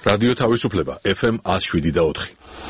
რადიო თავისუფლება FM 107.4.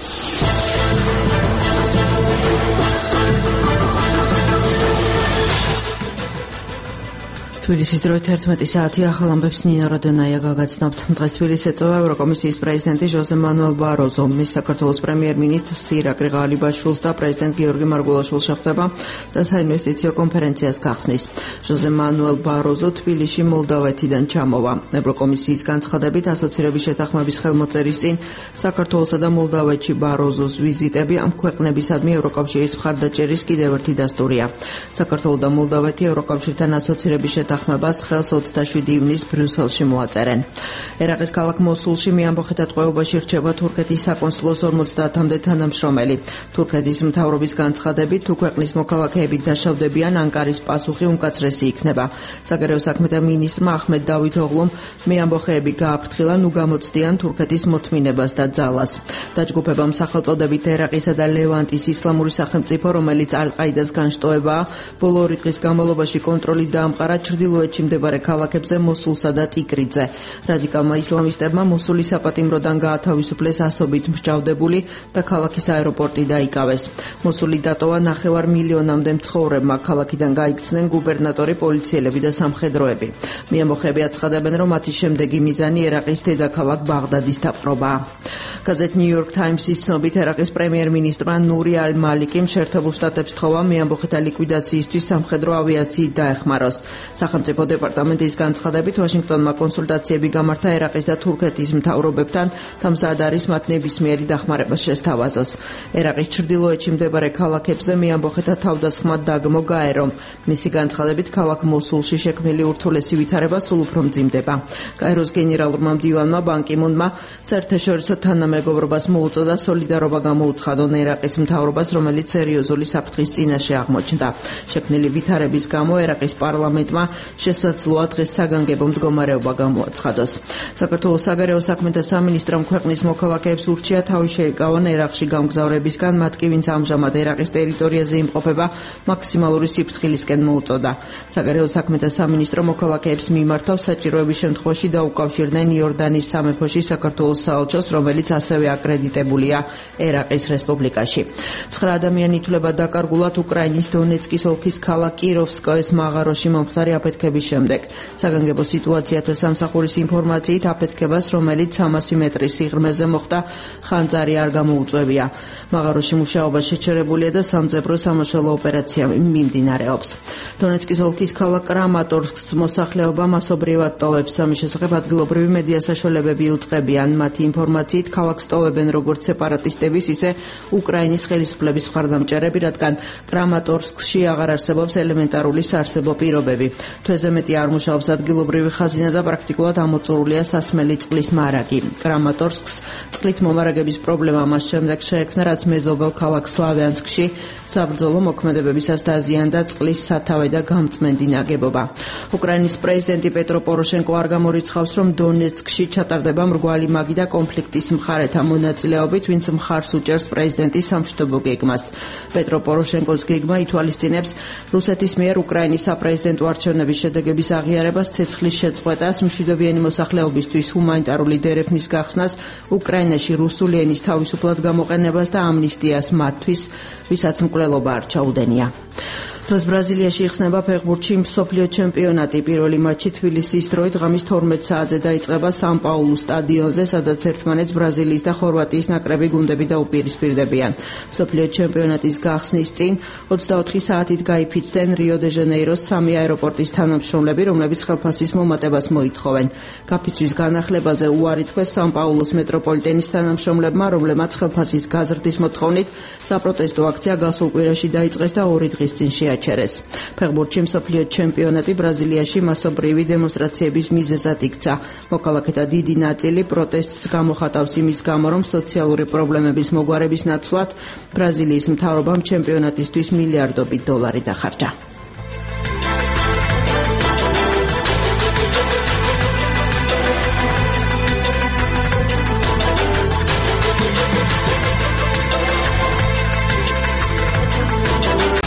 თბილისის დროით 11 საათი ახალ ამბებს ნინო როდონაია გაგაცნობთ. დღეს თბილისს ეწევა ევროკომისიის პრეზიდენტი ჟოზე მანუელ ბაროზო. მის საქართველოს პრემიერ-მინისტრ ირაკლი ღალიბაშვილს და პრეზიდენტ გიორგი მარგველაშვილს შეხვდება და საინვესტიციო კონფერენციას გახსნის. ჟოზე მანუელ ბაროზო თბილისში მოლდავეთიდან ჩამოვა. ევროკომისიის განცხადებით ასოცირების შეთანხმების ხელმოწერის წინ საქართველოსა და მოლდავეთში ბაროზოს ვიზიტები ამ ქვეყნებისადმი ევროკავშირის მხარდაჭერის კიდევ ერთი დასტურია. საქართველო და მოლდავეთი ევროკავშირთან ასოცირების ხმებას ხელს 27 ივნისს ბრიუსელში მოაწერენ. ერაყის ქალაქ მოსულში მეამბოხეთა ტყვეობაში რჩება თურქეთის საკონსულოს 50-მდე თანამშრომელი. თურქეთის მთავრობის განცხადებით, თუ ქვეყნის მოქალაქეები დაშავდებიან, ანკარის პასუხი უმკაცრესი იქნება. საგარეო საქმეთა მინისტრმა აჰმედ დავითოღლუმ მეამბოხეები გააფრთხილა, ნუ გამოცდიან თურქეთის მოთმინებას და ძალას. დაჯგუფებამ სახელწოდებით ერაყისა და ლევანტის ისლამური სახელმწიფო, რომელიც ალ-ყაიდას განშტოებაა, ბოლო 2 დღის განმავლობაში კონტროლი დაამყარა ჩრდილოეთში მდებარე ქალაქებზე მოსულსა და ტიკრიძე. რადიკალმა ისლამისტებმა მოსულის საპატიმროდან გაათავისუფლეს ასობით მსჯავრდებული და ქალაქის აეროპორტი დაიკავეს. მოსული დატოვა 9 მილიონამდე მცხოვრებმა. ქალაქიდან გაიქცნენ გუბერნატორი, პოლიციელები და სამხედროები. მეამბოხეები აცხადებენ, რომ მათი შემდეგი მიზანი ერაყის დედაქალაქ ბაღდადის დაპყრობაა. გაზეთ New York Times-ის ცნობით, ერაყის პრემიერ-მინისტრმა ნური ალ-მალიკიმ შეერთებულ შტატებს თხოვა მეამბოხეთა ლიკვიდაციისთვის სამხედრო ავიაციით დაეხმაროს. სახელმწიფო დეპარტამენტის განცხადებით, ვაშინგტონმა კონსულტაციები გამართა ერაყის და თურქეთის მთავრობებთან, თუმცა არის მათ ნებისმიერი დახმარება შესთავაზოს. ერაყის ჩრდილოეთში მდებარე ქალაქებზე მეამბოხეთა თავდასხმა დაგმო გაერო. მისი განცხადებით, ქალაქ მოსულში შექმნილი ურთულესი ვითარება სულ უფრო მძიმდება. კაიროს გენერალურმა მდივანმა ბან კი მუნმა საერთაშორისო თანამეგობრობას მოუწოდა სოლიდარობა გამოუცხადონ ერაყის მთავრობას, რომელიც სერიოზული საფრთხის წინაშე აღმოჩნდა. შექმნილი ვითარების გამო ერაყის პარლამენტმა შესაძლოა დღეს საგანგებო მდგომარეობა გამოაცხადოს. საქართველოს საგარეო საქმეთა სამინისტრომ ქვეყნის მოქალაქეებს ურჩია თავი შეეკავონ ერაყში გამგზავრებისგან, მათ კი ვინც ამჟამად ერაყის ტერიტორიაზე იმყოფება, მაქსიმალური სიფრთხილისკენ მოუწოდა. საგარეო საქმეთა სამინისტრო მოქალაქეებს მიმართავს საჭიროების შემთხვევაში დაუკავშირდნენ იორდანის სამეფოში საქართველოს საელჩოს, რომელიც ასევე აკრედიტებულია ერაყის რესპუბლიკაში. 9 ადამიანი ითვლება დაკარგულად უკრაინის დონეცკის ოლქის ქალაქ კიროვსკოეს მაღაროში მომხდარი აფეთქების შემდეგ. საგანგებო სიტუაციათა სამსახურის ინფორმაციით, აფეთქებას, რომელიც 300 მეტრის სიღრმეზე მოხდა, ხანძარი არ გამოუწვევია. მაღაროში მუშაობა შეჩერებულია და სამძებრო სამაშველო ოპერაცია მიმდინარეობს. დონეცკის ოლქის ქალაქ კრამატორსკს მოსახლეობა მასობრივად ტოვებს. ამის შესახებ ადგილობრივი მედია საშუალებები უწყებიან. მათი ინფორმაციით, ქალაქს ტოვებენ როგორც სეპარატისტების, ისე უკრაინის ხელისუფლების მხარდამჭერები, რადგან კრამატორსკში აღარ არსებობს ელემენტარული საარსებო პირობები. თვეზე მეტი არ მუშაობს ადგილობრივი ხაზინა და პრაქტიკულად ამოწურულია სასმელი წყლის მარაგი. კრამატორსკს წყლით მომარაგების პრობლემა მას შემდეგ შეექმნა, რაც მეზობელ ქალაქ სლავიანსკში საბრძოლო მოქმედებებისას დაზიანდა წყლის სათავე და გამწმენდი ნაგებობა. უკრაინის პრეზიდენტი პეტრო პოროშენკო არ გამორიცხავს, რომ დონეცკში ჩატარდება მრგვალი მაგი და კონფლიქტის მხარეთა მონაწილეობით, ვინც მხარს უჭერს პრეზიდენტის სამშვიდობო გეგმას. პეტრო პოროშენკოს გეგმა ითვალისწინებს რუსეთის მიერ უკრაინის საპრეზიდენტო არჩევნების შედეგების აღიარებას, ცეცხლის შეწყვეტას, მშვიდობიანი მოსახლეობისთვის ჰუმანიტარული დერეფნის გახსნას, უკრაინაში რუსული ენის თავისუფლად გამოყენებას და ამნისტიას მათთვის, ვისაც მკვლელობა არ ჩაუდენია. დღეს ბრაზილიაში იხსნება ფეხბურთში მსოფლიო ჩემპიონატი. პირველი მატჩი თბილისის დროით ღამის 12 საათზე დაიწყება სან-პაულუს სტადიონზე, სადაც ერთმანეთს ბრაზილიის და ხორვატიის ნაკრები გუნდები დაუპირისპირდებიან. მსოფლიო ჩემპიონატის გახსნის წინ 24 საათით გაიფიცდნენ რიო-დე-ჟანეიროს 3 აეროპორტის თანამშრომლები, რომლებიც ხელფასის მომატებას მოითხოვენ. გაფიცვის განახლებაზე უარი თქვეს სან-პაულუს მეტროპოლიტენის თანამშრომლებმა, რომლებმაც ხელფასის გაზრდის მოთხოვნით საპროტესტო აქცია გასულ კვირაში დაიწყეს და 2 დღის წინ შეაჩერეს. ფეხბურთში მსოფლიო ჩემპიონატი ბრაზილიაში მასობრივი დემონსტრაციების მიზეზად იქცა. მოქალაქეთა დიდი ნაწილი პროტესტს გამოხატავს იმის გამო, რომ სოციალური პრობლემების მოგვარების ნაცვლად ბრაზილიის მთავრობამ ჩემპიონატისთვის მილიარდობით დოლარი დახარჯა.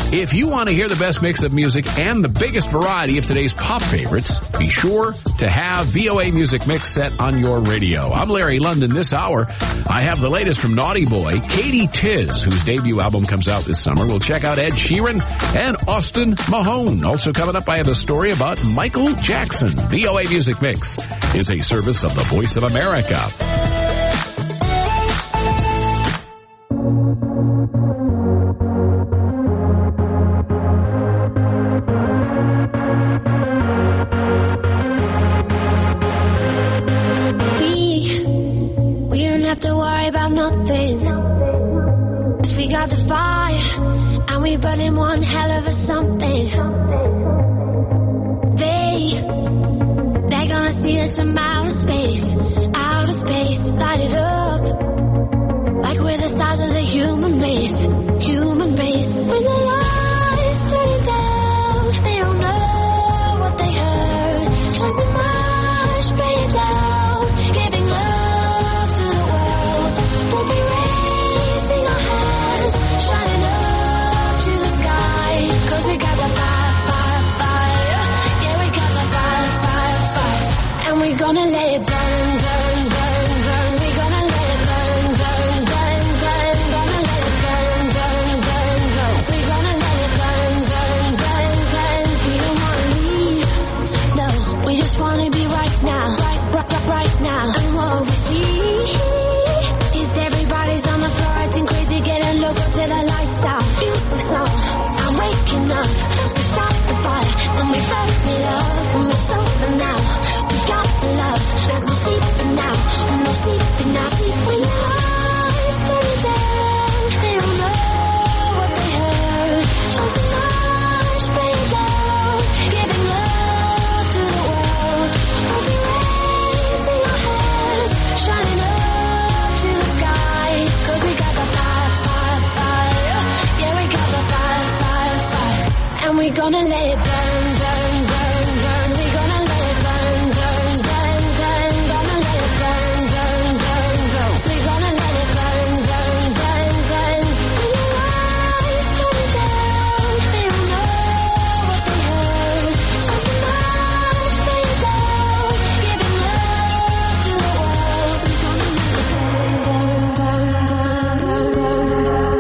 If you want to hear the best mix of music and the biggest variety of today's pop favorites, be sure to have VOA Music Mix set on your radio. I'm Larry London. This hour, I have the latest from Naughty Boy, Katie Tiz, whose debut album comes out this summer. We'll check out Ed Sheeran and Austin Mahone. Also coming up, I have a story about Michael Jackson. VOA Music Mix is a service of the Voice of America. We don't have to worry about nothing. 'Cause we got the fire and we burning one hell of a something. They're gonna see us from outer space, light it up, like we're the stars of the human race. When the lights turning down, they don't know what they heard. Strike the march, play it loud, giving love to the world. We'll be raising our hands, shining up to the sky, 'cause we got the fire, fire, fire. Yeah, we got the fire, fire, fire. And we're gonna let it burn, burn, burn, burn. We're gonna let it burn, burn, burn, burn. Gonna let it burn, burn, burn, burn. We're gonna let it burn, burn, burn, burn. We don't wanna leave, no. We just wanna be right now, right now. And what we see is everybody's on the floor acting crazy, getting loco till the lights out. Music song, I'm waking up. We start the fire, and we burn it up. And we're sober now. We got the love. There's no sleeping now. No sleeping now. When the lights turn down, they don't know what they heard. Strike the march, play it loud, giving love to the world. We'll be raising our hands, shining up to the sky, 'cause we got the fire, fire, fire. Yeah, we got the fire, fire, fire. And we're gonna let it burn, burn, burn, burn. We're gonna let it burn, burn, burn, burn. Gonna let it burn, burn, burn, burn. We're gonna let it burn, burn, burn, burn. When the lights turn down, they don't know what they heard. Strike the march, play it loud, giving love to the world. We're gonna let it burn, burn, burn, burn, burn,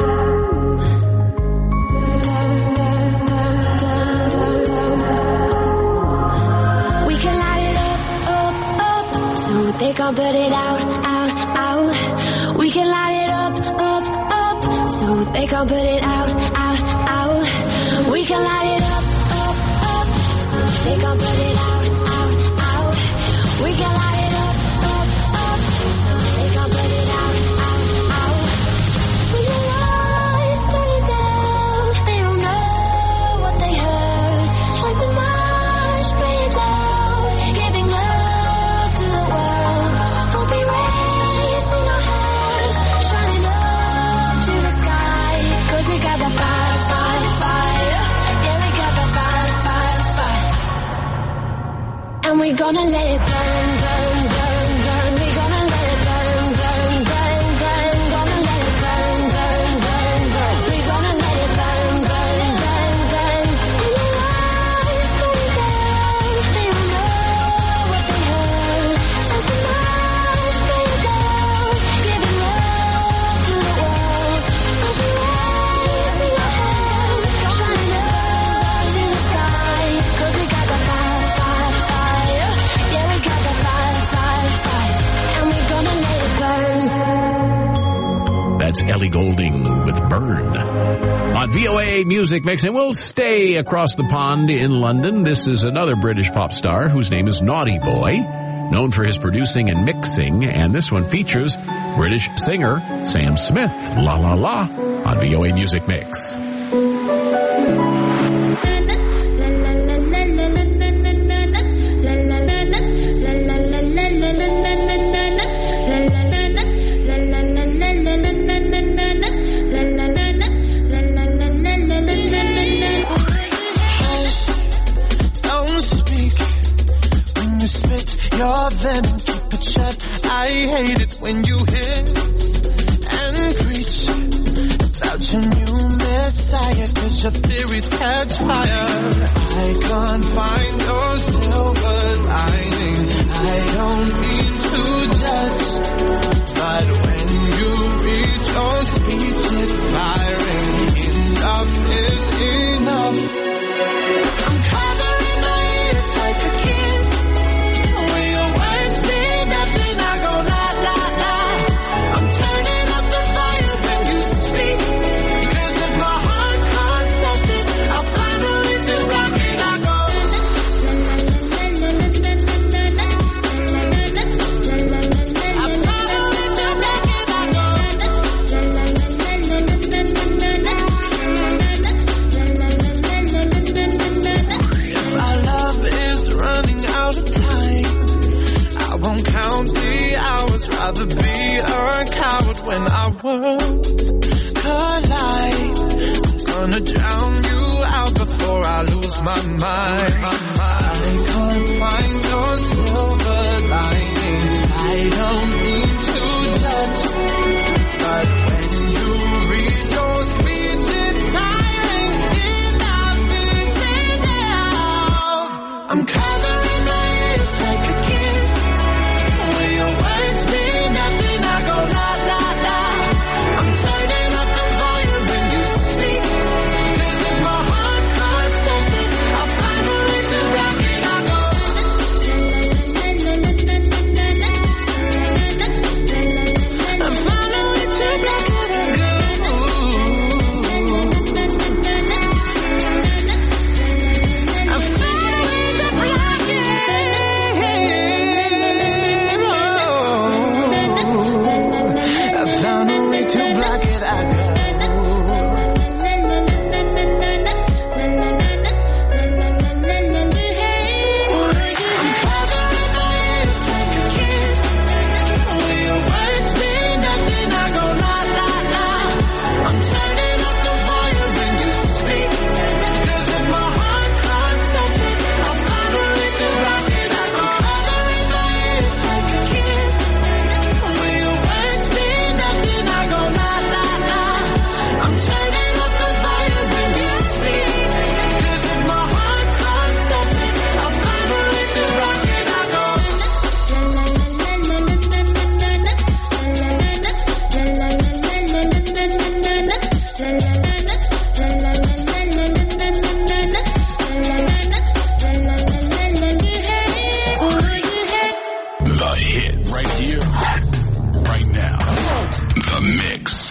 burn. We can light it up, up, up, so they can't put it out, out, out. We can light it up, up, up, so they can't put it out, out, out. We can light it up, up, so they can't put it out, out, out. We can light it up, up, so they can't put it out, out, out. When the lights turn down, they don't know what they heard. Strike the march, play it loud, giving love to the world. We'll be raising our hands, shining up to the sky, 'cause we got the fire, fire, fire. Yeah, we got the fire, fire, fire. And we're gonna let it burn, burn, burn, burn. We're gonna let it burn, burn, burn, burn. Gonna let it burn, burn, burn, burn. We're gonna let it burn, burn, burn, burn. When the lights turn down, they don't know what they heard. Strike the march, play it loud, giving love to the world. We'll be raising our hands, shining up to the sky, 'cause we got the fire, fire, fire. Yeah, we got the fire, fire, fire. And we're gonna let it burn. That's Ellie Goulding with Burn on VOA Music Mix. And we'll stay across the pond in London. This is another British pop star whose name is Naughty Boy, known for his producing and mixing. And this one features British singer Sam Smith, La La La, on VOA Music Mix. Your venom, keep it shut. I hate it when you hiss and preach about your new messiah, 'cause your theories catch fire. I can't find your silver lining. I don't mean to judge, but when you read your speech, it's firing. Enough is enough. I'm covering my ears like a kid. When your words mean nothing, I go la la la. I'm turning up the fire when you speak, 'cause if my heart can't stop it, I'll find a way to rock it. I go. If our love is running out of time, I won't count the hours. Rather be a coward when our worlds collide. I'm gonna drown you out before I lose my mind. I can't find your silver lining. I don't mean to judge, but when you read your speech, it's tiring. Enough is enough. I'm covering my ears like a kid. When your words mean nothing, I go la la la. I'm turning up the volume when you speak, 'cause if my heart can't stop it, I'll find a way to rock it. I go. I'll find a way to rock it. I go. I'll find a way to rock it. I found a way to block it. I go. I'm covering my ears like a kid. When your words mean nothing, I go la la la. I'm turning up the volume when you speak, 'cause if my heart can't stop it, I'll find a way to rock it. I go. Covering my ears like a kid. When your words mean nothing, I go la la la. I'm turning up the volume when you speak, 'cause if my heart can't stop it, I'll find a way to rock it. I go. The hits. Right here. Right now. The Mix.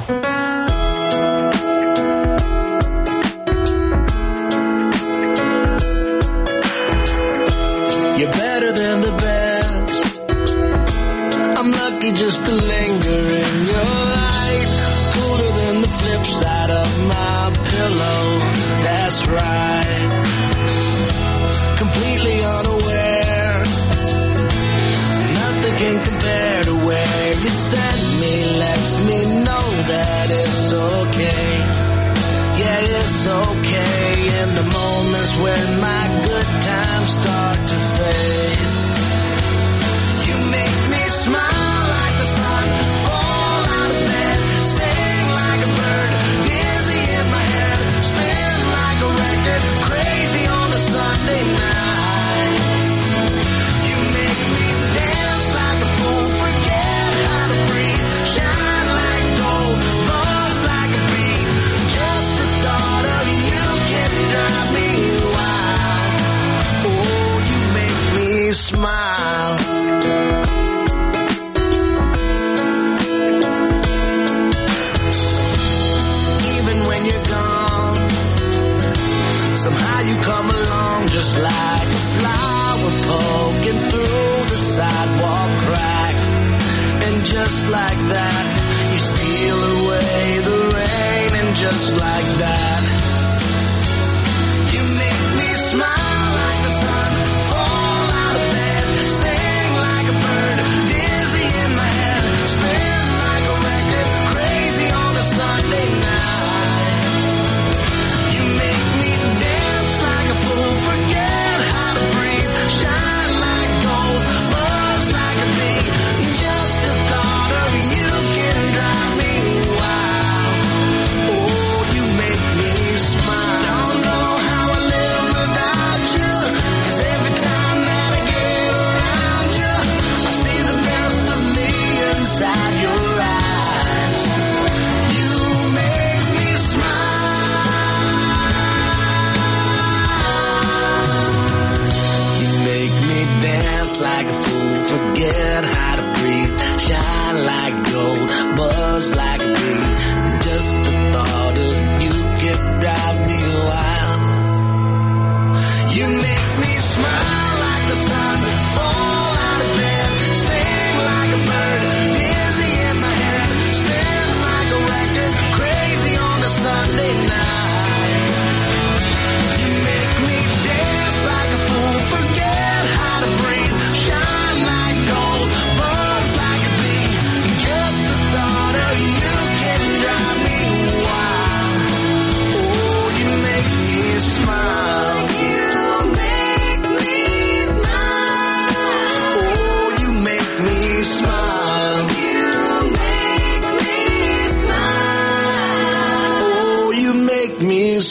You're better than the best. I'm lucky just to linger in your light. Cooler than the flip side of my pillow. That's right. Completely unaware. Nothing can compare to where you send me. Lets me know that it's okay. Yeah, it's okay. In the moments when my good times start to fade, you make me smile like the sun, fall out of bed, sing like a bird, dizzy in my head, spin like a record, crazy on a Sunday night. You make me dance like a fool, forget how to breathe, shine like gold, buzz like a bee. Just the thought of you can drive me wild. Oh, you make me smile. Even when you're gone, somehow you come along just like a flower poking through the sidewalk crack. And just like that, you steal away the rain. And just like that, you make me smile like the sun, fall out of bed, sing like a bird, dizzy in my head, spin like a record, crazy on a Sunday night. You make me dance like a fool, forget how to breathe, shine like gold, buzz like a bee. Just the thought of you can drive me wild. Oh, you make me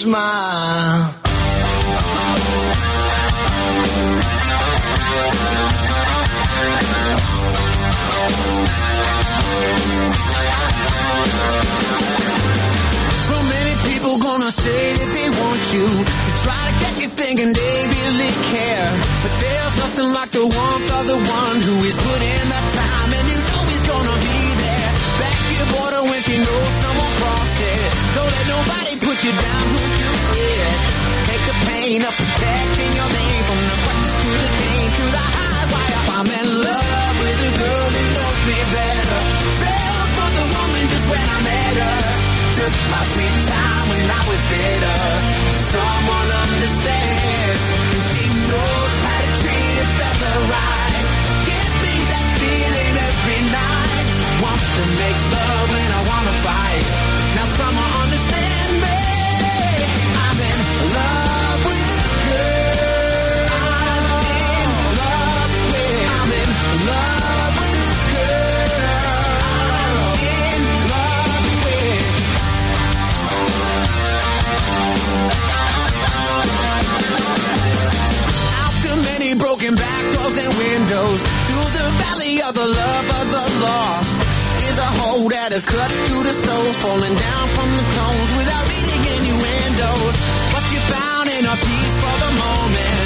smile. So many people gonna say that they want you to try to get you thinking they really care, but there's nothing like the warmth of the one who is put in the time, and you know he's gonna be there. Back your border when she knows someone crossed it. Don't let nobody put you down who you did. Take the pain of protecting your name, from the quest to the game to the high wire. I'm in love with a girl who knows me better. Fell for the woman just when I met her. Took my sweet time when I was bitter. Someone understands, and she knows how to treat a feather right. Give me that feeling every night. Wants to make love when I wanna fight. Now someone understand me. I'm in love with a girl. I'm in love with. I'm in love with a girl. I'm in love with. After many broken back doors and windows, through the valley of the love of the lost, is a hole that is cut to the soul, falling down from the tones without reading innuendos. What you found in a piece for the moment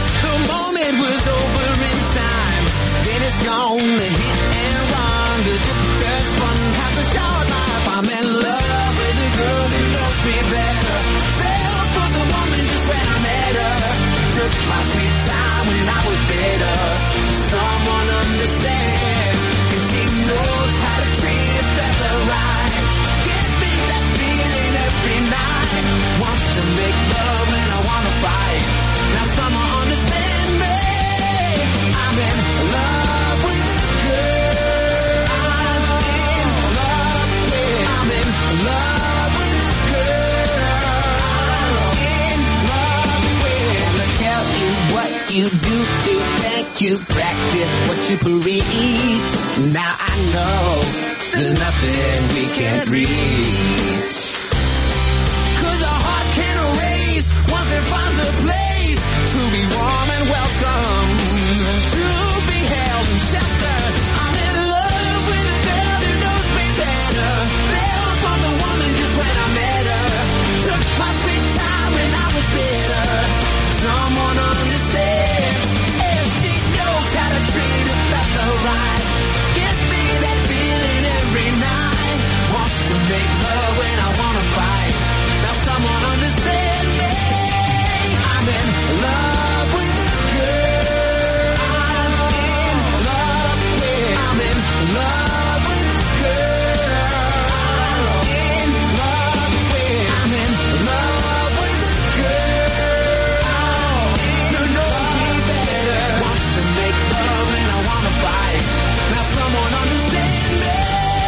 was over in time. Then it's gone, the hit and run, the difference fun has a short life. I'm in love with a girl who knows me better. Fell for the woman just when I met her. Took my sweet time when I was bitter. Someone understands, and she knows how to treat a feather right. Give me that feeling every night. Wants to make love when I wanna fight. Now someone understand me. I'm in love with a girl. I'm in love with. I'm in love with a girl. I'm in love with. Let me tell you what you do to make you practice what you preach. Now I know there's nothing we can't reach. 'Cause a heart can erase once it finds a place to be warm and welcome, to be held and sheltered. I'm in love with a girl who knows me better. Fell for the woman just when I met her. Took my sweet time when I was bitter. Someone understands, and she knows how to treat a feather right. Give me that feeling every night. Wants to make love when I wanna fight. Now someone understand me. I'm in love with a girl. I'm in love with. I'm in love with a girl. I'm in love with. I'm in love with a girl who knows me better. Wants to make love when I wanna fight. Now someone understand me.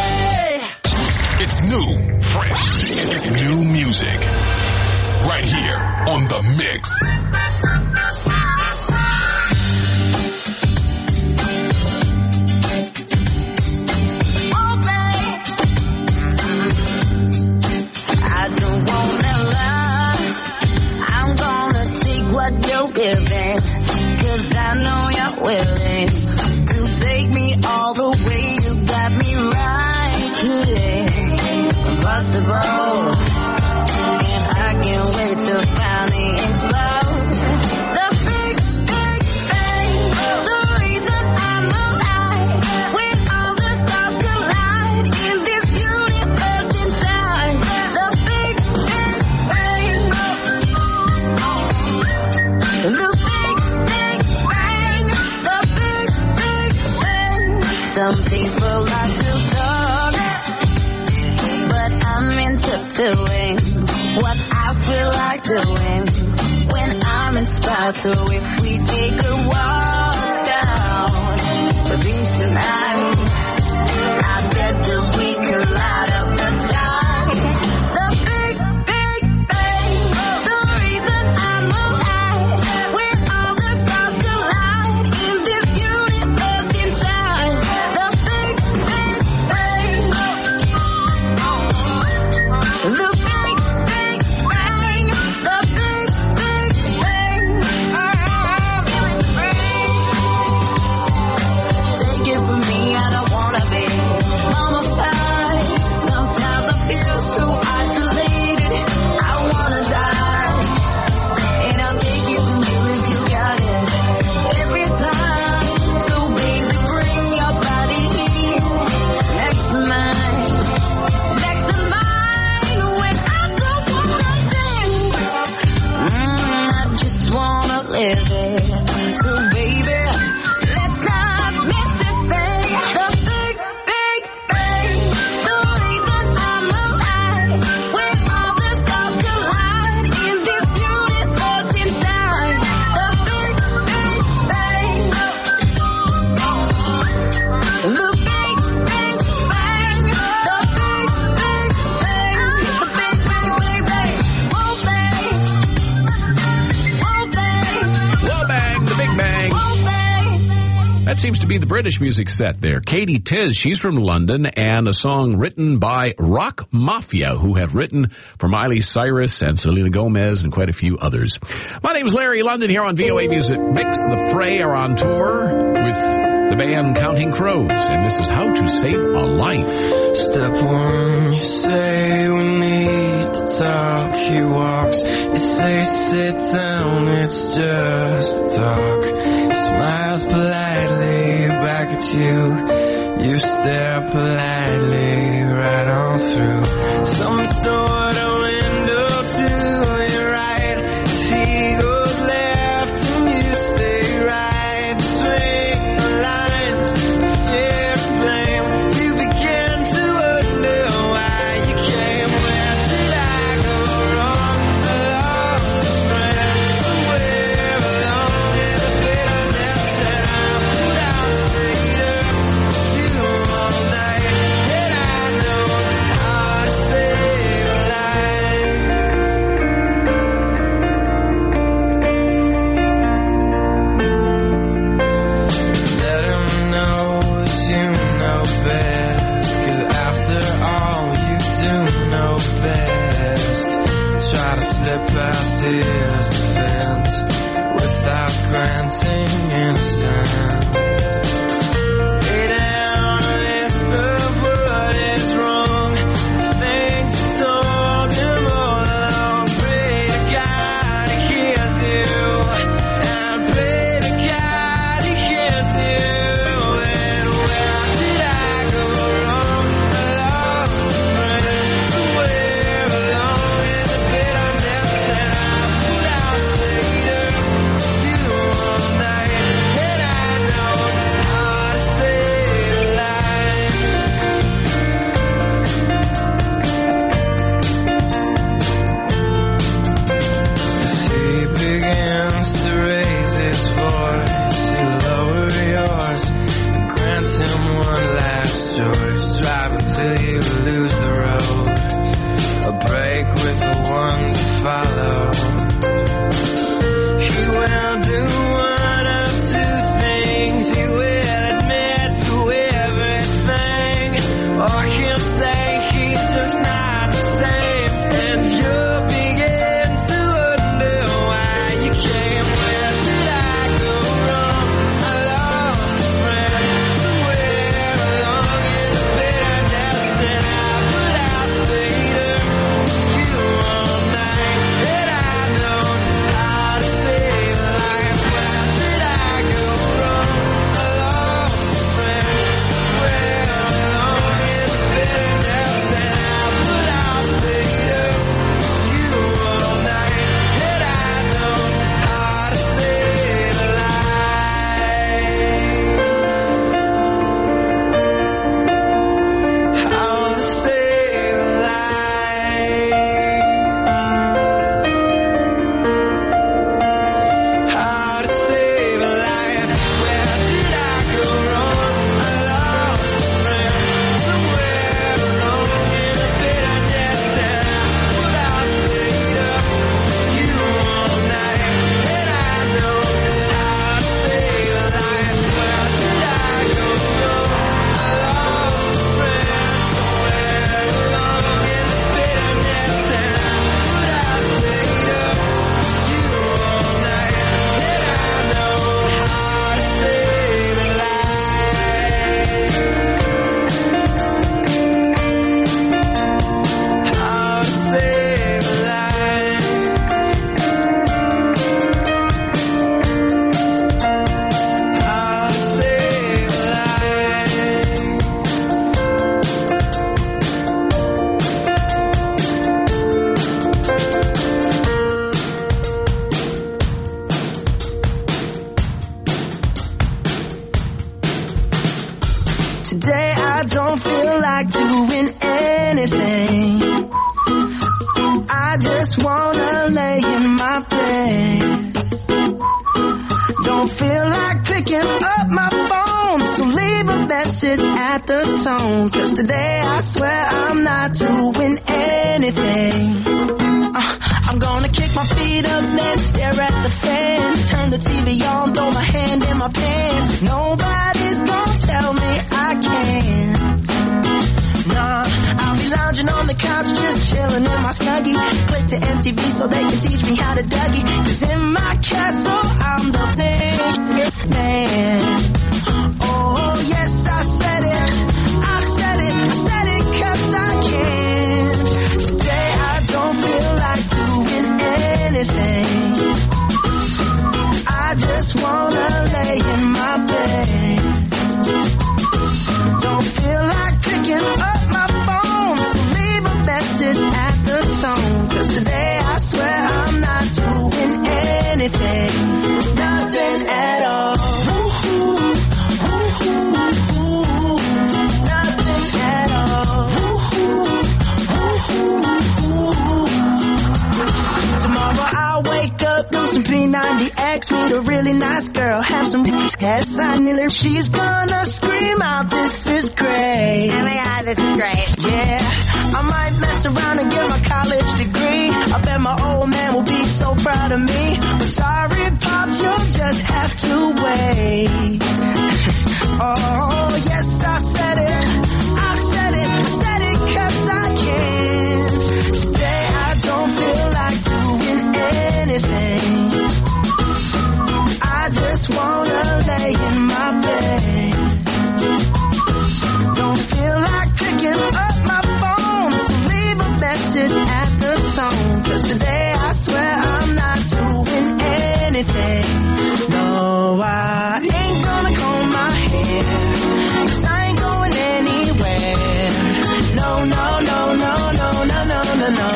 It's new, fresh, it's new music. Right here on The Mix. Oh, babe, I don't wanna lie. I'm gonna take what you're giving, 'cause I know you're willing to take me all the way. You got me right here, impossible, and I can't wait to finally explode. The big, big bang, the reason I'm alive. When all the stars collide in this universe inside. The big, big bang. The big, big bang. The big, big bang. Some people like to talk, but I'm into doing what I feel like doing when I'm inspired. So if we take a walk down the beach tonight, I bet that we could light up the sky. The big, big bang, the reason I'm alive. When all the stars collide in this universe inside. The big, big bang. The big, big bang. That seems to be the British music set there. Katie Tiz, she's from London, and a song written by Rock Mafia, who have written for Miley Cyrus and Selena Gomez and quite a few others. My name is Larry London here on VOA Music Mix. The Fray are on tour with the band Counting Crows, and this is How to Save a Life. Step one, you say we need to talk. He walks, you say sit down, it's just talk. He smiles politely back at you. You stare politely right on through some sort of window to your right. As he goes left and you stay right. Swing the lines, fear and blame. You begin to wonder why you came. Where did I go wrong? I lost a friend somewhere along in the bitterness, and I put out straight up you all night, and I know how to save a life. Let him know that you know best, 'cause after all you do know best. Try to slip past his defense without granting innocence. Lay down a list of what is wrong, the things you told him all along. Pray to God he hears you, and pray to God he hears you. And where did I go wrong? I lost a friend somewhere along in the bitterness, and I put out straight up you all night, and I know how to save a life. As he begins to raise his voice, you lower yours and grant him one last choice. Drive until you lose the road, a break with the ones you follow. He will do one of two things. He will admit to everything, or he'll say he's just not the same, and you'll begin to wonder why you came. Where did I go wrong? I lost a friend somewhere along in the bitterness, and I put out straight up you all night, and I know how to save a life. Where did I go wrong? I lost a friend somewhere along in the bitterness, and I put out straight up you all night, and I know how to save a life. How to save a life. How to save a life. Where did I go wrong? I lost a friend somewhere along in the bitterness, and I put out straight up you all night, and I know how to save a life. Where did I go wrong? I lost a friend somewhere along in the bitterness, and I put out straight up you all night, and I know how to save a life. How to save a life. How to save a life. Today I don't feel like doing anything. I just wanna lay in my bed. Don't feel like picking up my phone, so leave a message at the tone. 'Cause today I swear I'm not doing anything. I'm gonna wanna kick my feet up, then stare at the fan. Turn the TV on, throw my hand in my pants. Nobody's gonna tell me I can't. Nah, I'll be lounging on the couch, just chilling in my Snuggie. Click to MTV so they can teach me how to Dougie. 'Cause in my castle, I'm the biggest man. Oh, yes, I said it. I said it. I said it 'cause I can. Today I don't feel like doing anything. I just wanna lay in my bed. Don't feel like picking up my phone, so leave a message at the tone. 'Cause today I swear I'm not doing anything. Nothing at all. Nothing at all. Tomorrow I'll wake up, do some P90X, meet a really nice girl, have some cats, I nearly, she's gonna scream out, this is great. Oh my God, this is great. Yeah, I might mess around and get my college degree. I bet my old man will be so proud of me. But sorry, Pops, you'll just have to wait. Oh, yes, I said it. I said it. I said it 'cause I can. Today I don't feel like doing anything. I just wanna lay in my bed. Don't feel like picking up my phone, so leave a message at the tone. 'Cause today I swear I'm not doing anything. No, I ain't gonna comb my hair, 'cause I ain't going anywhere. No, no, no, no, no, no, no, no, no.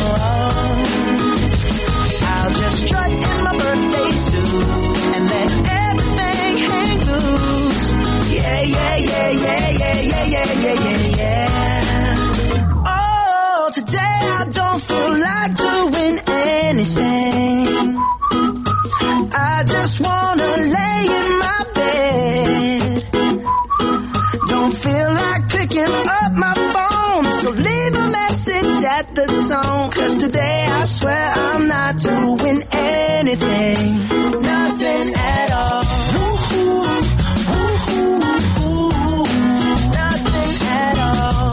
I'll just strut in my birthday suit and let everything hang loose. Yeah, yeah, yeah, yeah, yeah, yeah, yeah, yeah, yeah, yeah. Oh, today I don't feel like doing anything. I just wanna lay in my bed. Don't feel like picking up my phone, so leave a message at the tone. 'Cause today I swear I'm not doing anything. Nothing at all. Nothing at all.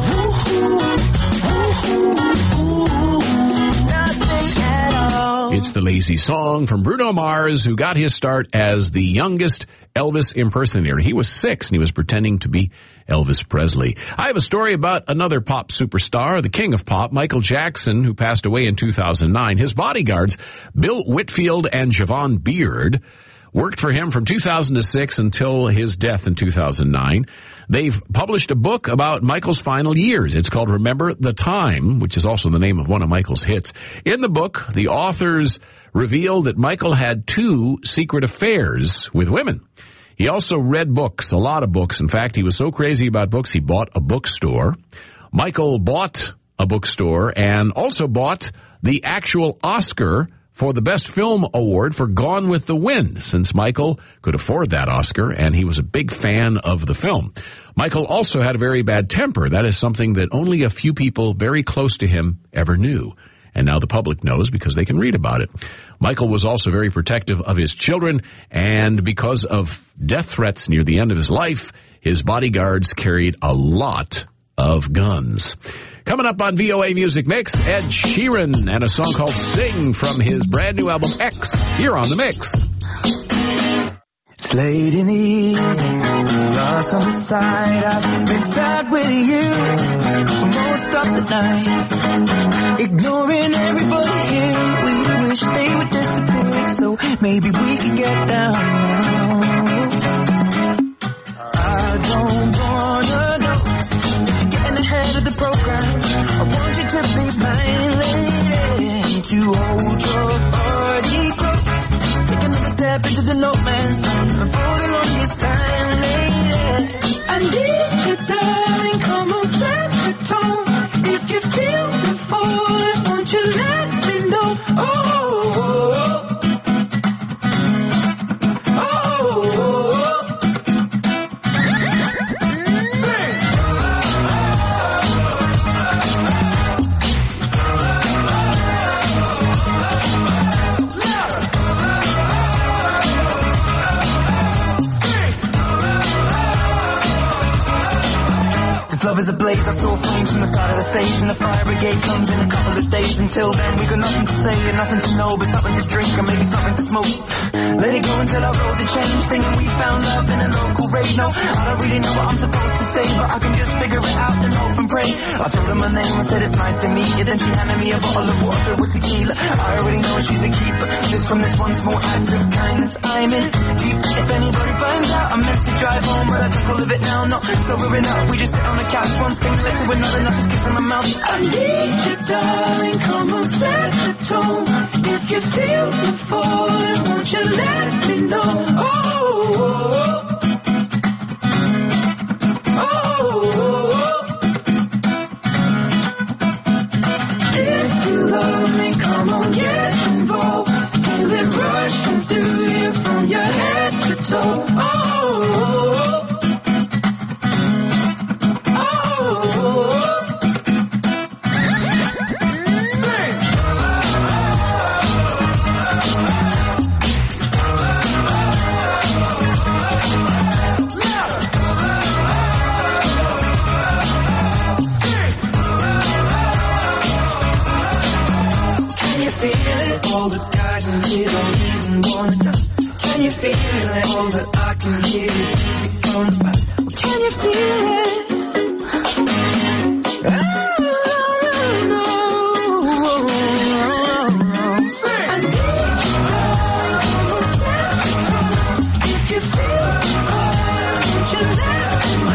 Nothing at all. It's the Lazy Song from Bruno Mars, who got his start as the youngest Elvis impersonator. He was 6 and he was pretending to be Elvis Presley. I have a story about another pop superstar, the king of pop, Michael Jackson, who passed away in 2009. His bodyguards, Bill Whitfield and Javon Beard, worked for him from 2006 until his death in 2009. They've published a book about Michael's final years. It's called Remember the Time, which is also the name of one of Michael's hits. In the book, the authors reveal that Michael had 2 secret affairs with women. He also read books, a lot of books. In fact, he was so crazy about books, he bought a bookstore. Michael bought a bookstore and also bought the actual Oscar for the Best Film Award for Gone with the Wind, since Michael could afford that Oscar and he was a big fan of the film. Michael also had a very bad temper. That is something that only a few people very close to him ever knew. And now the public knows because they can read about it. Michael was also very protective of his children, and because of death threats near the end of his life, his bodyguards carried a lot of guns. Coming up on VOA Music Mix, Ed Sheeran and a song called Sing from his brand new album X, here on The Mix. It's late in the evening, lost on the side. I've been sad with you for most of the night, ignoring everybody here. We wish they would disappear, so maybe we could get down now. I don't wanna know if you're getting ahead of the program. I want you to be my lady, to hold your body close. Take another step into the no man's land. For the longest time, lady, I need you, darling. Come on, set the tone. If you feel the falling, won't you let me know? Oh, oh, oh, oh, oh. Sing. ablaze. I saw flames from the side of the stage, and the fire brigade comes in a couple of days. Until then, we got nothing to say and nothing to know, but something to drink and maybe something to smoke. Let it go until our roads are changed, singing we found love in a local rave. No, I don't really know what I'm supposed to say, but I can just figure it out and hope and pray. I told her my name, I said it's nice to meet you. Then she handed me a bottle of water with tequila. I already know she's a keeper, just from this one small act of kindness. I'm in deep. If anybody finds out, I meant to drive home, but I took all of it now. No, so we're enough. We just sit on the couch, one thing led to another, not just kiss in my mouth. I need you, darling, come on, set the tone. If you feel the falling, won't you let me know? Oh, if you love me, come on, get involved. Feel it rushing through you from your head to toe. All the guys in here don't even want to. Can you feel it? All that I can hear is music from the back. Well, can you feel it? Oh, no. Sing. I need you. If you feel it, won't you let me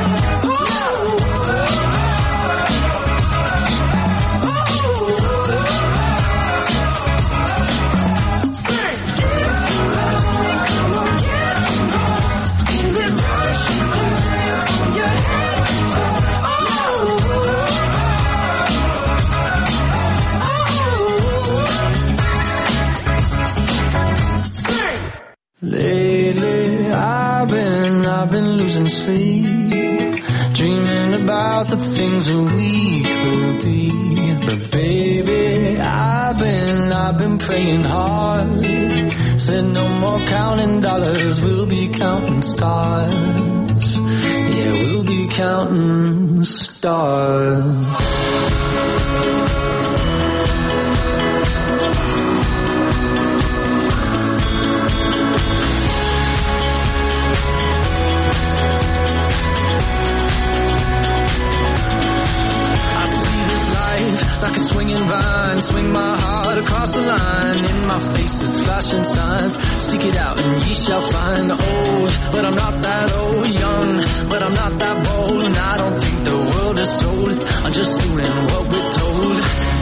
I've been losing sleep, dreaming about the things that we could be. But baby, I've been praying hard. Said no more counting dollars, we'll be counting stars. Yeah, we'll be counting stars. Like a swinging vine, swing my heart across the line. In my face is flashing signs. Seek it out and ye shall find. Old, but I'm not that old. Young, but I'm not that bold. And I don't think the world is sold. I'm just doing what we're told.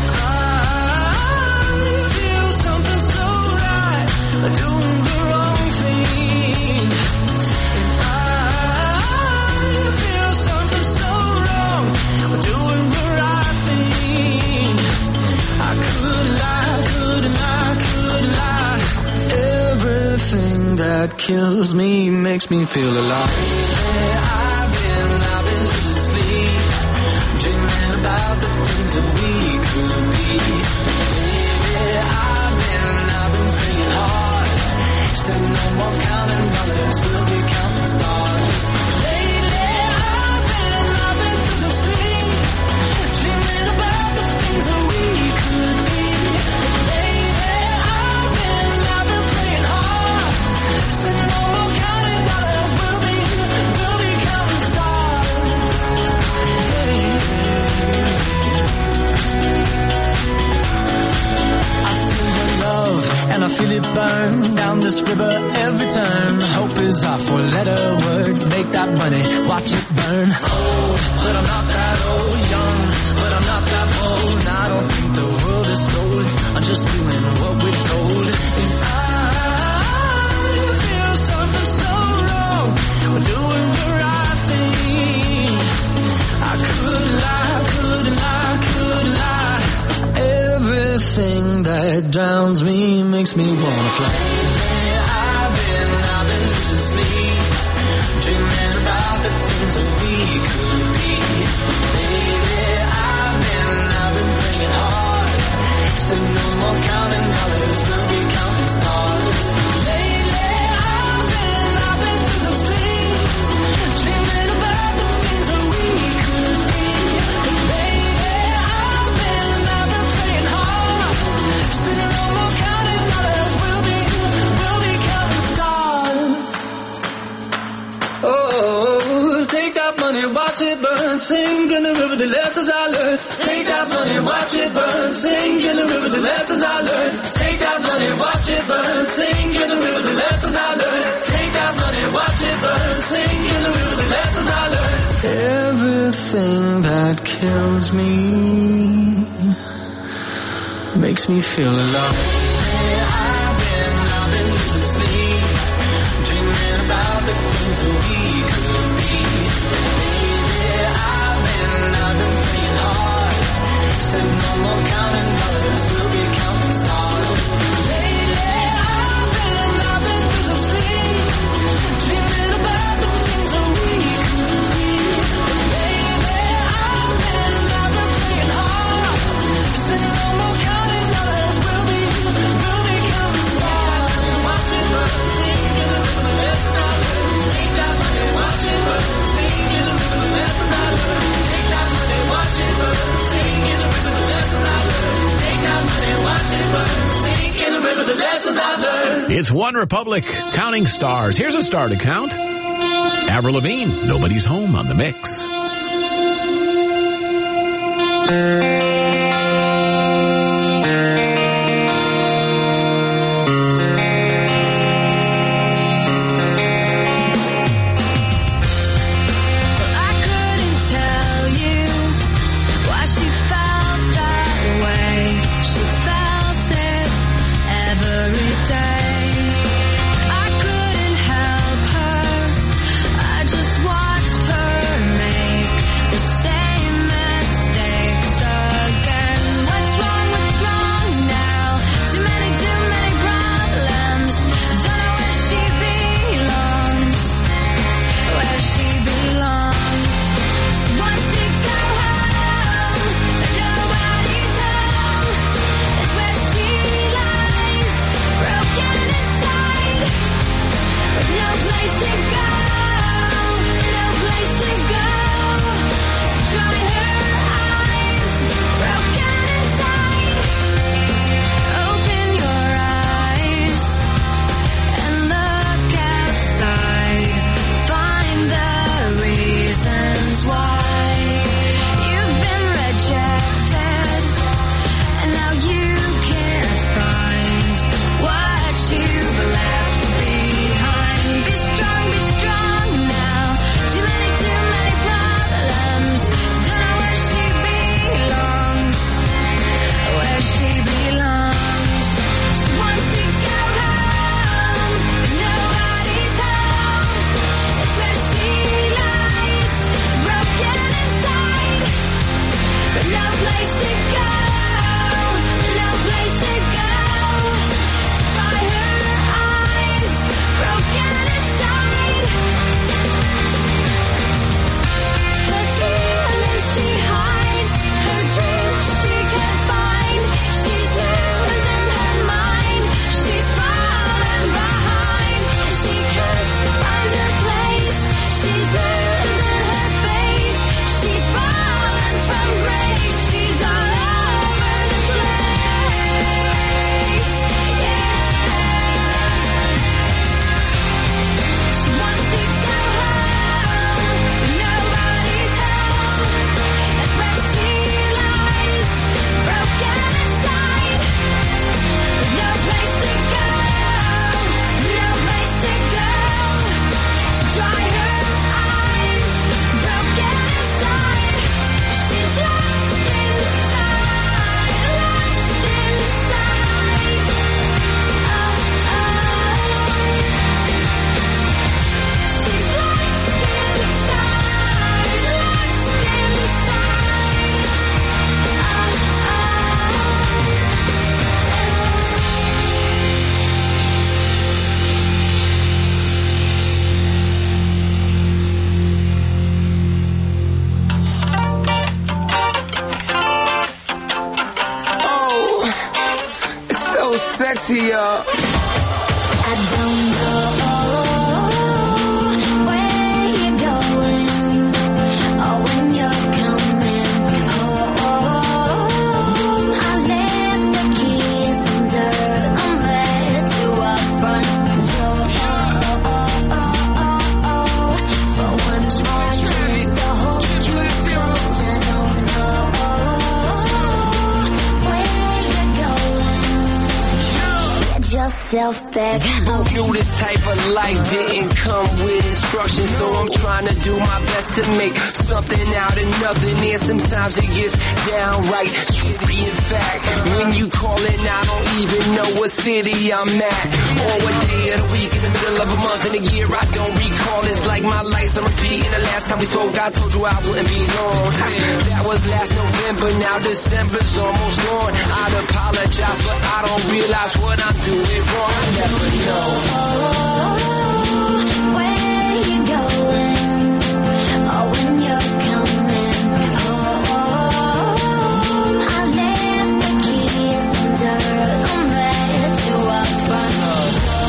I feel something so right, doing the wrong thing. And I feel something so wrong, doing the right thing. I could lie. Everything that kills me makes me feel alive. I've been losing sleep, dreaming about the things that we could be. Baby, I've been praying hard. Said no more counting dollars, we'll be counting stars. Lately, I've been losing sleep, dreaming about the things that we could be. Baby, I've been praying hard. Said no more counting dollars, we'll be counting stars. I feel the love and I feel it burn down this river every turn. Hope is our four-letter word. Make that money, watch it burn. Old, but I'm not that old. Young, but I'm not that bold. And I don't think the world is sold. I'm just doing what we're told. And I feel something so wrong. We're doing the right thing. I could lie. Everything that drowns me makes me wanna fly. I've been losing sleep, dreaming about the things that we could be. Baby, I've been praying hard. Said no more counting dollars, we'll be counting stars. Lately, I've been losing sleep, dreaming about the things that we could be. the lessons I learned. Take that money, watch it burn. Sing in the river the lessons I learned. Take that money, watch it burn. Sing in the river the lessons I learned. Take that money, watch it burn. Sing in the river the lessons I learned. Everything that kills me makes me feel alive. I've been losing sleep, dreaming about the things that we could be. Baby, I've been praying hard. Said no more counting dollars, we'll be counting stars. Lately, I've been losing sleep, dreaming about the things that we could be. Baby, I've been praying hard. Said no more counting dollars, we'll be counting stars. Watch it burn, sing in the river the lessons I learned. Take that money, watch it burn, sing in the river the lessons I learned. Take that money, watch it burn, sing in the river the lessons I learned. Take that money, watch it burn, sing in the river the lessons I learned. It's One Republic, Counting Stars. Here's a star to count. Avril Lavigne, Nobody's Home on the Mix. I couldn't tell you why she felt that way. She felt it every day. I couldn't help her. I just watched her make the same mistakes again. What's wrong now? Too many problems. Don't know where she belongs. Where she belongs. She wants to go home, but nobody's home. It's where she lies, broken inside, with no place to go, no place to go. To dry her eyes, broken inside. Open your eyes and look outside. Find the reasons why you've been rejected, and now you can't find what you've left behind. Be strong now. Too many problems. Don't know where she belongs. Where she belongs. She wants to go home, but nobody's home. It's where she lies, broken inside, but no place to go, no place to go. To dry her eyes, broken inside. Her feelings she hides, her dreams she can't find. She's losing her mind, she's falling behind. She can't find her place, she's losing her faith. She's falling from grace, she's all over the place. Yeah. She wants to go home, but nobody's home. That's where she lies, broken inside. There's no place to go, no place to go. To dry her eyes, broken inside. She's lost inside, lost inside. She's lost inside, lost Oh, it's so sexy, y'all. I don't know where you're going or when you're coming home. I left the keys under the bed to our front door. For one more trip, the whole truth. I don't yourself back. We both knew this type of life didn't come with instructions, so I'm trying to do my best to make something out of nothing. And sometimes it gets downright shitty. In fact, when you call it, I don't even know what city I'm at, or what day of the week, in the middle of a month, in a year I don't recall. It's like my life's on repeat. And the last time we spoke, I told you I wouldn't be long. That was last November, now December's almost gone. I'd apologize, but I don't realize what I'm doing wrong. I never know. Oh, where you going? Oh, when you're coming home. I left the keys under the mat to our front door.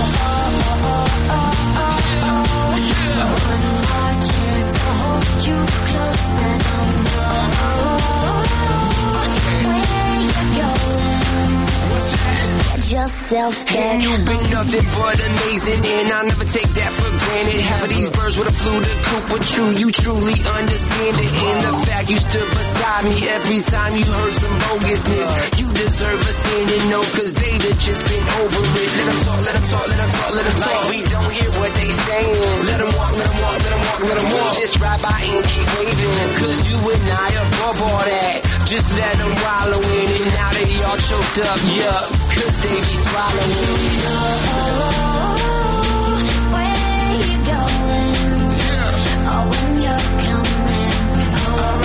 One more chance to hold you close and don't go. Where you going? Get yourself back. You've been nothing but amazing, and I'll never take that for granted. Half of these birds would have flew the coop, but you truly understand it. And the fact you stood beside me every time you heard some bogusness. You deserve a standing no, cause they'd have just been over it. Let them talk, let them talk, let them talk, let them talk. Like we don't hear what they saying. Let them walk, let them walk, let them walk, let them walk. Just ride by and keep waving, cause you and I above all that. Just let them wallow in it. Now they all choked up, yup, cause they be swallowing. Where you going? Oh, when you're coming home.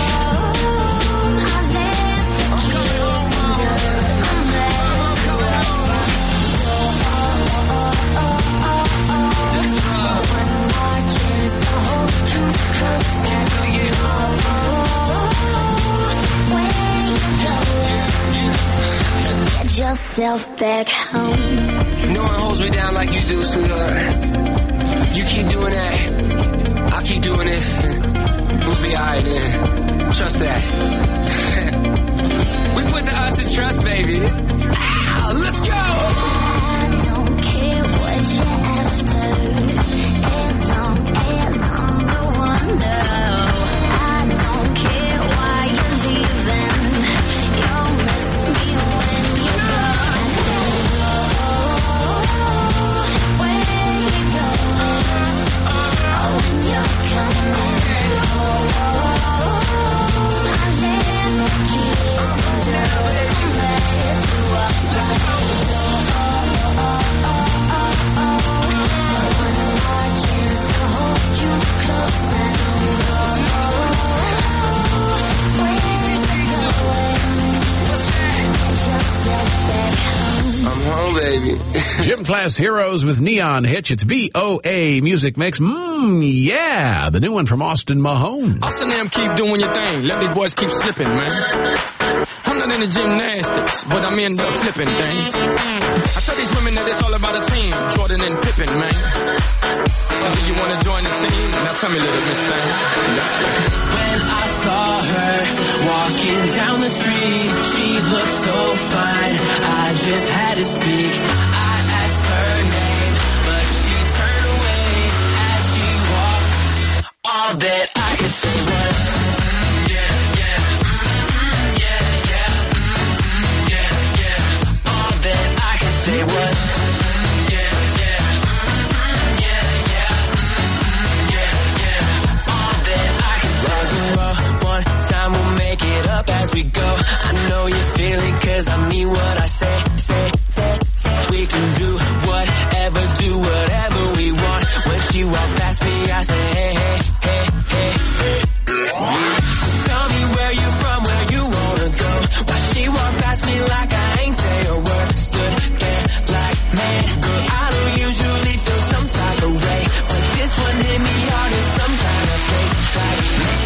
I left the keys under the mat. One more chance to hold you close and where you going? Just get yourself back home. No one holds me down like you do, sweetheart. You keep doing that, I'll keep doing this, and we'll be alright then. Trust that. We put the us in trust, baby. Ow, let's go! I don't care what you're after, as long as I'm the one. No, I don't care why you're leaving. You'll miss me when you go. Where you going? Oh, when you're coming home. I left the keys under the mat to our front door. One more chance to hold you close and where you going? Get yourself back home. I'm home, baby. Gym Class Heroes with Neon Hitch. It's VOA Music Mix. Yeah. The new one from Austin Mahone. Austin, them keep doing your thing. Let these boys keep slipping, man. I'm not into gymnastics, but I'm into flipping things. I tell these women that it's all about a team. Jordan and Pippen, man. So do you want to join the team? Now tell me, little miss thing. When I saw her walking down the street, she looked so fine, I just had to speak. I asked her name, but she turned away as she walked. All that I could say was, yeah, yeah, yeah, yeah, yeah, yeah. All that I could say was, yeah, yeah, yeah, yeah, yeah, yeah. All that I could say was, one time we'll make it up as we go. I know you feel it cause I mean what I say. We can do whatever we want. When she walked past me I say hey, hey, hey, hey, hey. So tell me where you from, where you wanna go. Why she walked past me like I ain't say a word. Stood there like, man, girl, I don't usually feel some type of way, but this one hit me hard in some kind of place. Like,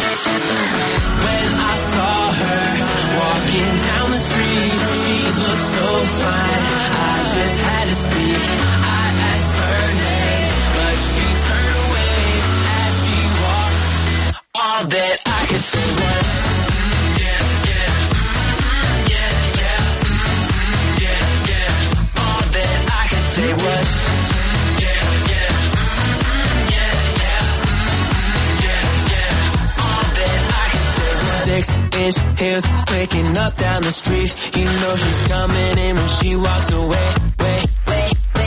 when I saw her walking down the street, she looked so fine, I just had to speak. I asked her name, but she turned away as she walked. All that I could say was, yeah, yeah, yeah, yeah, yeah, yeah. All that I could say was, yeah, yeah, yeah, yeah, yeah, yeah. All that I could say was, 6-inch heels clicking up down the street. You know she's coming in when she walks away.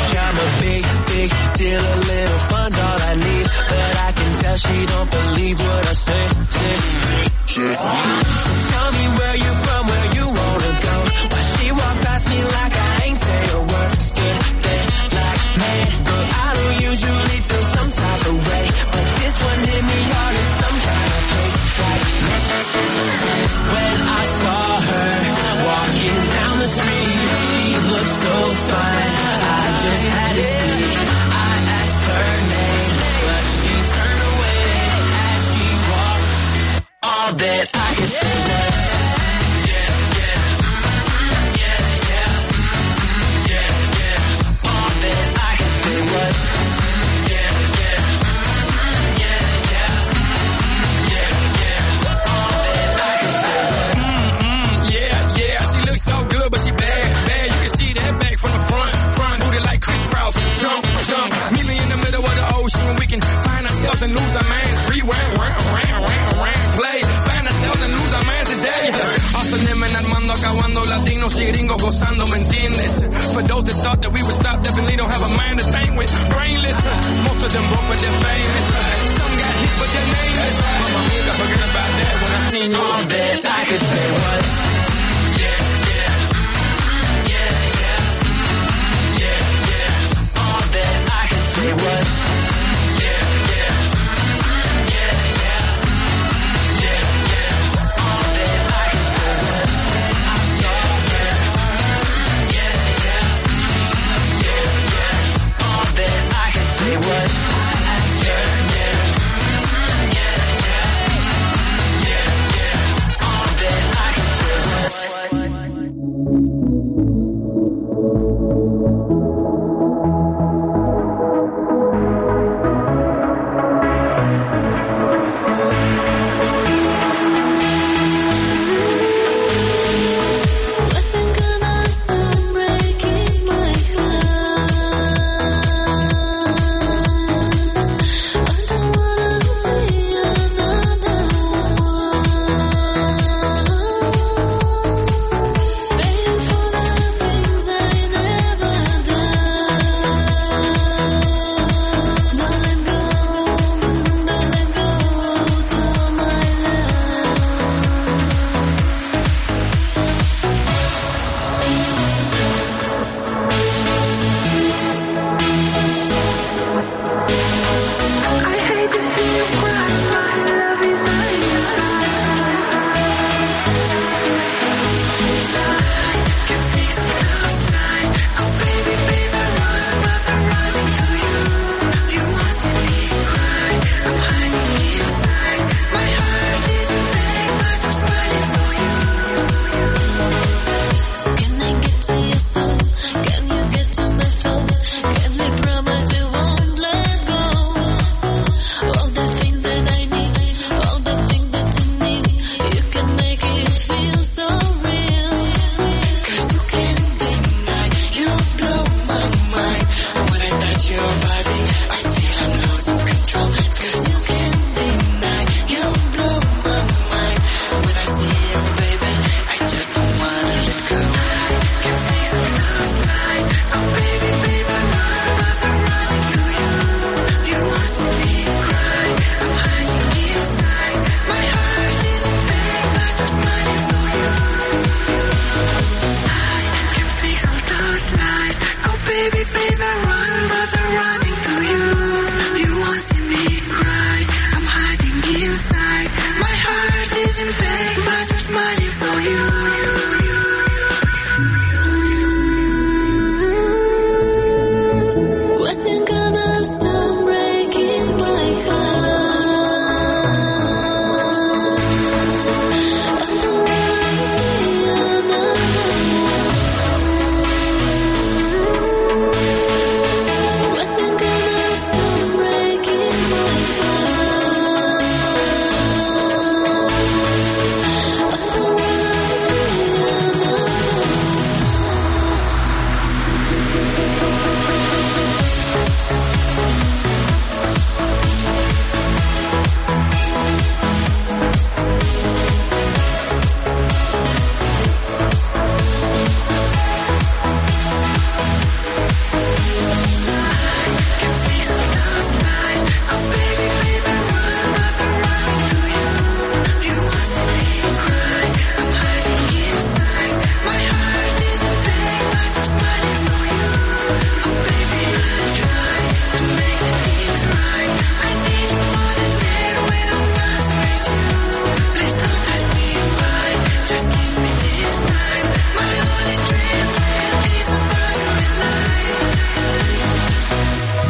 a big, big deal, a little fun's all I need. But I can tell she don't believe what I say. So tell me where you from, where you wanna go. Why she walk past me like I ain't say a word. Stood there like, man, girl, I don't usually feel some type of way, but this one hit me hard in some kind of place. Like, when I saw her walking down the street, she looked so fine, I just had to speak. I asked her name, but she turned away as she walked. All that I could say was, yeah, yeah, yeah, yeah, yeah, yeah. All that I could say was, yeah, yeah, yeah, yeah, yeah, yeah. All that I could say was, yeah, yeah. She looks so good, but she bad, bad. You can see that back from the front, booty like Chris Cross. Jump, jump. Meet me in the middle of the ocean, we can find ourselves and lose our minds. Rewind, play. Find ourselves and lose our minds today. Austin and Armando acabando, Latinos y gringos gozando, ¿me entiendes? For those that thought that we would stop, definitely don't have a mind to think with. Brainless, most of them broke but they're famous. Some got hit but they're nameless. Mama mia, forget about that when I seen you. all that I could say was, yeah, yeah, yeah, yeah, yeah, yeah. All that I could say was, yeah, yeah, yeah, yeah, yeah, yeah. All that I could say was, I saw her, yeah, yeah, yeah, yeah. All that I could say was, I asked her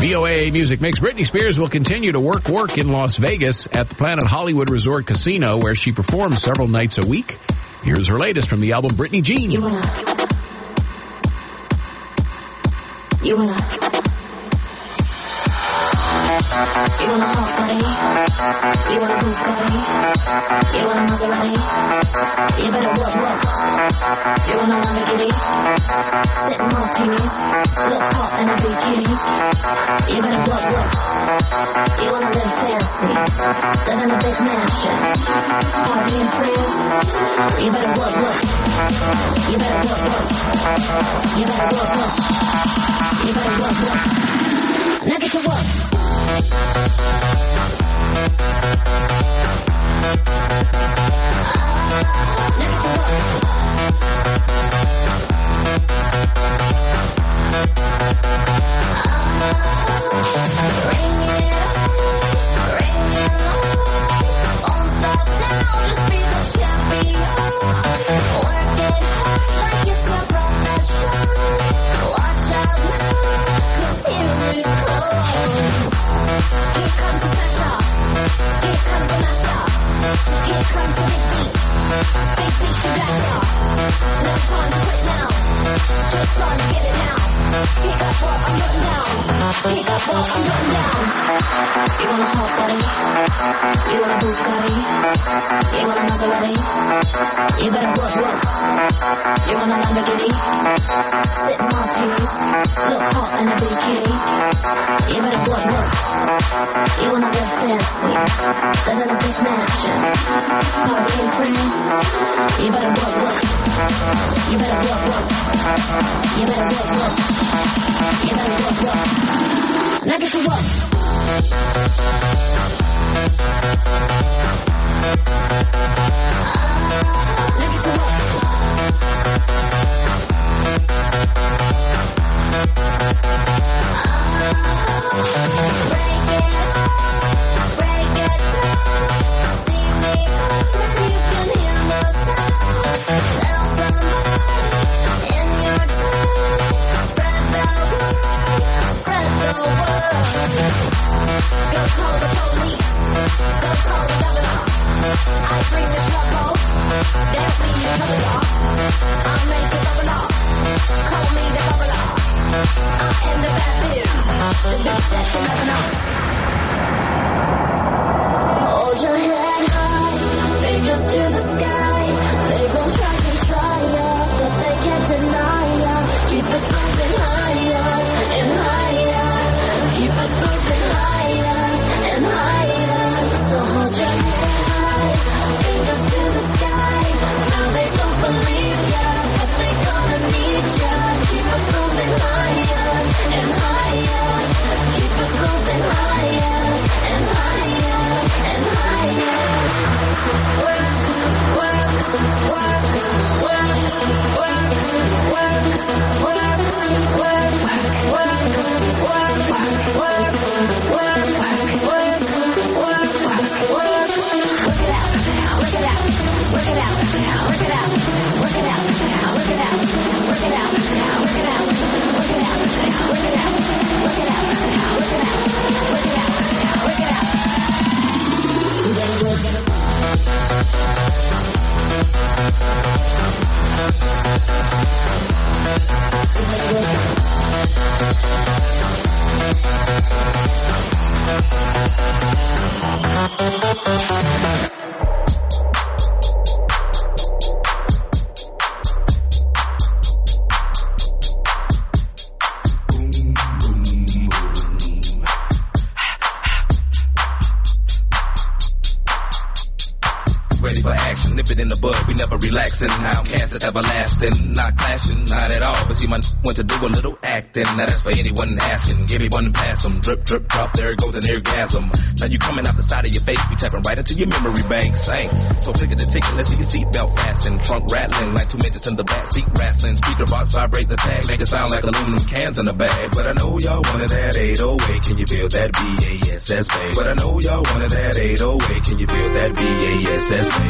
VOA Music Mix. Britney Spears will continue to work in Las Vegas at the Planet Hollywood Resort Casino, where she performs several nights a week. Here's her latest from the album Britney Jean. You wanna hot body? You want a Bugatti? You want a Maserati? You better work. You want a Lamborghini? Sip martinis, look hot in a bikini. You better work. You wanna live fancy, live in a big mansion, party in France. You better work. You better work. You better work. You better work. Now get to work. You want a hot body? You want a Bugatti? You want a Maserati? You better work. You want a Lamborghini? Sip martinis, look hot in a bikini. You better work. You wanna live fancy, live in a big mansion, party in France. You better work. You better work. You better work. You better work. Now get to work. Hold your head high, fingers to the sky. They gon' try ya, but they can't deny ya. Keep it moving higher and higher. Keep it moving higher and higher. So hold your head high, fingers to the sky. Now they don't believe ya, but they gonna need ya. Keep it moving higher and higher. Keep it moving higher and higher and higher. Ready for action, nip it in the bud, we never relaxing. Outcast is everlasting, not clashing, not at all. But see, my went to do a little acting. Now that's for anyone asking. Give me one pass 'em, drip, drip, drop. There goes an orgasm. Now you coming out the side of your face, we tapping right into your memory bank. Thanks. So click at the ticket, let's see your seatbelt fasten. Trunk rattling like 2 midgets in the back seat wrestling. Speaker box vibrate the tag, make it sound like aluminum cans in the bag. But I know y'all wanted that 808. Can you feel that BASS bass? But I know y'all wanted that 808. Can you feel that BASS bass?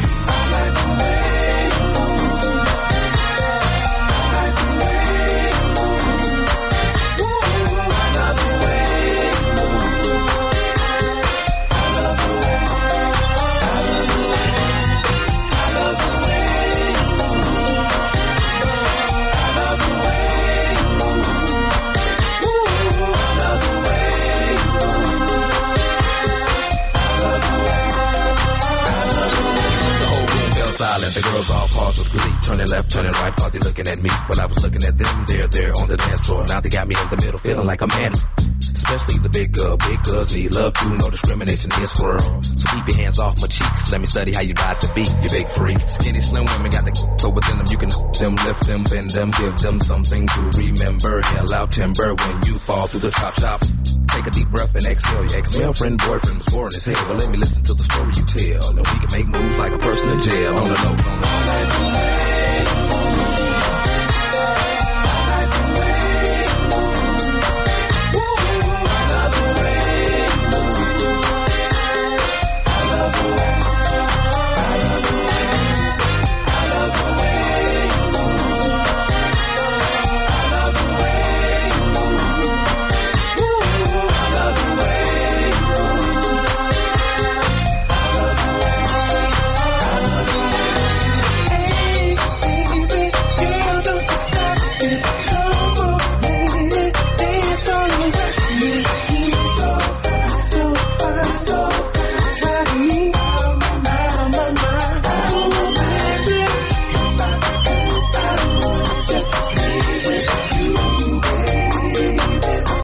The girls all paused with glee, turning left, turning right, thought they looking at me. While I was looking at them, they're on the dance floor. Now they got me in the middle, feeling like a man. Especially the big girls need love too, no discrimination in this world. So keep your hands off my cheeks, let me study how you ride the beat, you big freak. Skinny, slim women got the so within them, you can them, lift them, bend them, give them something to remember. Hell out timber when you fall through the top shop. Take a deep breath and exhale. Your ex-girlfriend, boyfriend was boring as hell. Well, let me listen to the story you tell. And we can make moves like a person in jail. On the low, on the low.